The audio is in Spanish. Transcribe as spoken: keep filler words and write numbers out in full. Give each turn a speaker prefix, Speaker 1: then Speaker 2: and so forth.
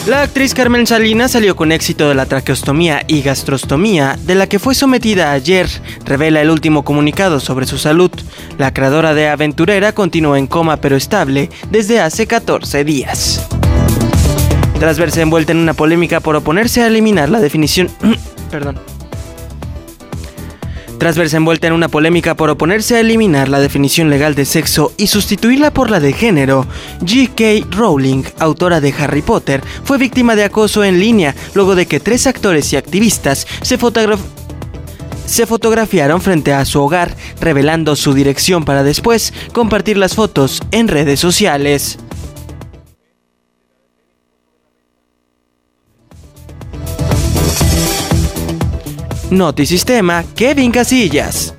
Speaker 1: La actriz Carmen Salinas salió con éxito de la traqueostomía y gastrostomía de la que fue sometida ayer, revela el último comunicado sobre su salud. La creadora de Aventurera continúa en coma pero estable desde hace catorce días. Tras verse envuelta en una polémica por oponerse a eliminar la definición... Perdón. Tras verse envuelta en una polémica por oponerse a eliminar la definición legal de sexo y sustituirla por la de género, J K Rowling, autora de Harry Potter, fue víctima de acoso en línea luego de que tres actores y activistas se fotograf- se fotografiaron frente a su hogar, revelando su dirección para después compartir las fotos en redes sociales. Notisistema, Kevin Casillas.